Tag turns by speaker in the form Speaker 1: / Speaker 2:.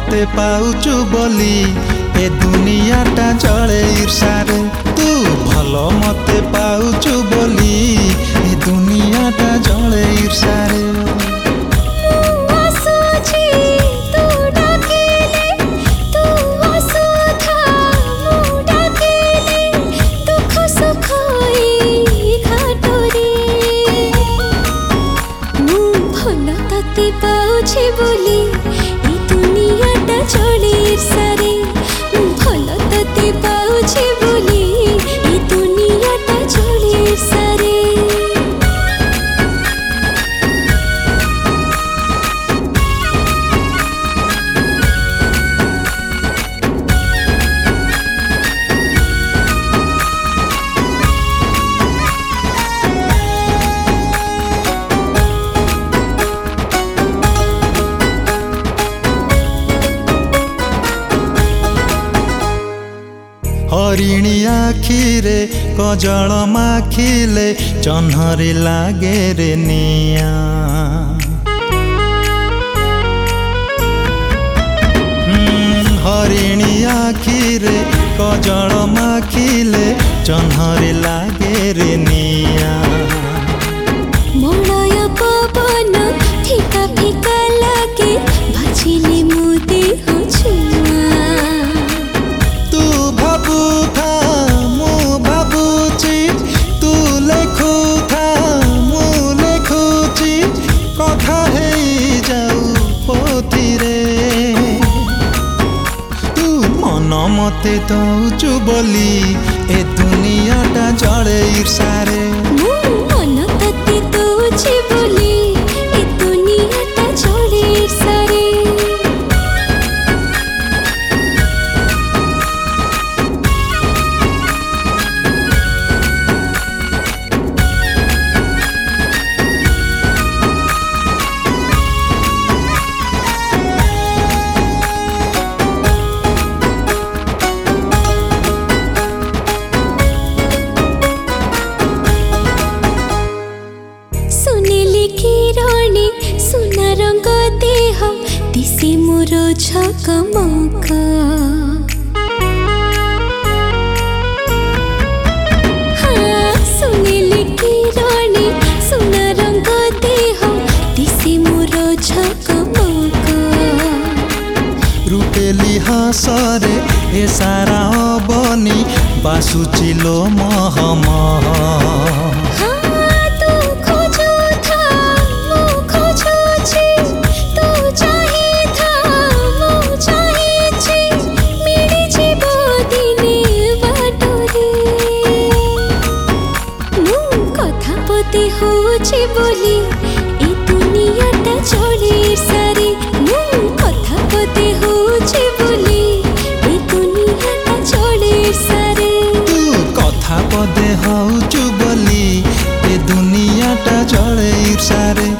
Speaker 1: मते पाउचु बोली ए दुनियाटा जळे ईर्षारे तू भलो मते पाउचु बोली ए दुनियाटा जळे ईर्षारे
Speaker 2: पाउछे बोली ए दुनियाटा जळे ईर्षारे भलो तते पाउछे बोली ए दुनियाटा जळे ईर्षारे
Speaker 1: हरिणी आखिरे कजल माखिले चन्हरे लागे रे निया हरिणी आखिरे कजल माखिले चन्हरे लागे रे निया
Speaker 2: मलय पवन फिका फिका लागे भाजिले मो देह छुआ
Speaker 1: कथा है जाऊ पोथिरे तू मन मते दौचु बोली ए दुनियाटा जळे ईर्षारे
Speaker 2: मन तते दौचे बोली ए दुनियाटा जळे ईर्षारे किरणे सुना रंग देह दिसे मोर झकमक सुनेली किरणे सुना रंग देह दिसे मोर झकमक
Speaker 1: रूपेली हसरे ए सारा बनी बासुचिलो महमह
Speaker 2: होचे बोली ए दुनियाटा जळे ईर्षारे कथा पते होचे बोली ए दुनियाटा जळे ईर्षारे
Speaker 1: तू कथा पदे होचु बोली ए दुनियाटा जळे ईर्षारे।